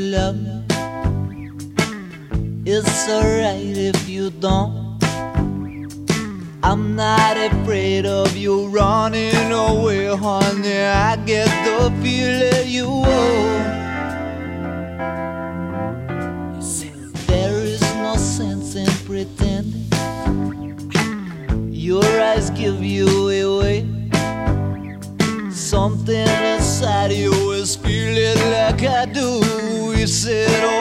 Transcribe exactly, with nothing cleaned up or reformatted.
love me. It's alright if you don't. I'm not afraid of you running away, honey. I get the feeling you own. There is no sense in pretending. Your eyes give you away. Something inside you is feeling like I do. You said, oh,